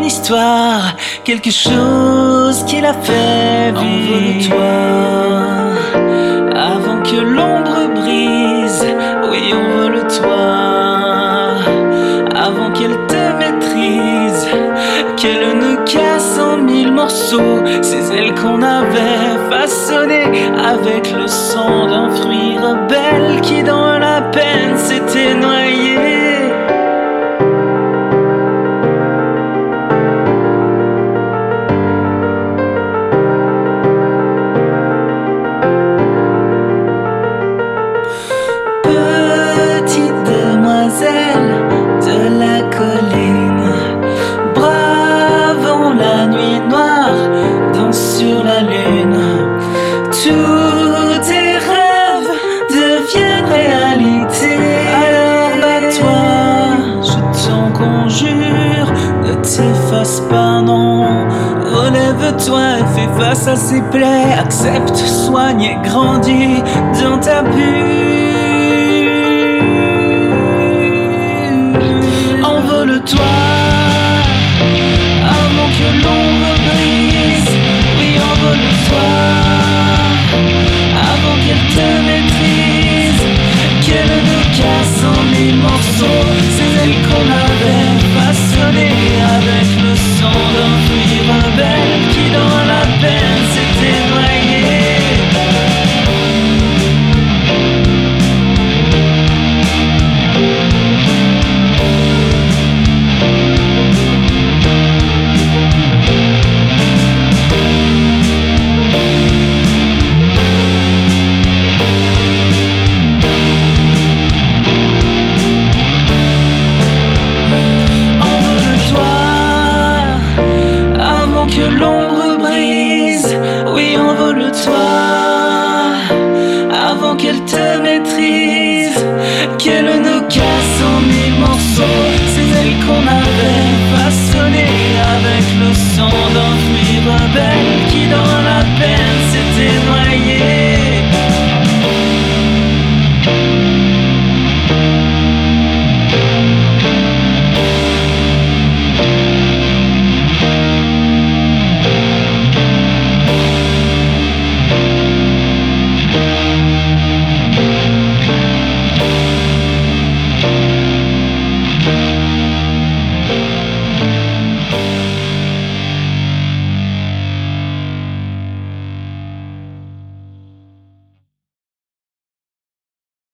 histoire, quelque chose qui l'a fait vivre. Envole-toi avant que l'ombre brise. Oui, envole-toi avant qu'elle te maîtrise, qu'elle nous casse en mille morceaux. Ces ailes qu'on avait façonnées avec le sang d'un fruit rebelle qui dans la peine s'était noyé. Petite demoiselle de la colline, bravons la nuit noire, danse sur la lune. Tous tes rêves deviennent réalité. Alors bats-toi, je t'en conjure, ne t'efface pas, non. Relève-toi et fais face à ces plaies. Accepte, soigne et grandis dans ta bulle. Envole-toi avant que l'ombre brise. Oui, envole-toi avant qu'elle te maîtrise, qu'elle nous casse en mille morceaux. Ces ailes qu'on avait façonnées avec le sang d'un fruit rebelle qui dans la peine s'était noyé. Que l'ombre brise, oui, envole-toi avant qu'elle te maîtrise, qu'elle nous casse en mille morceaux.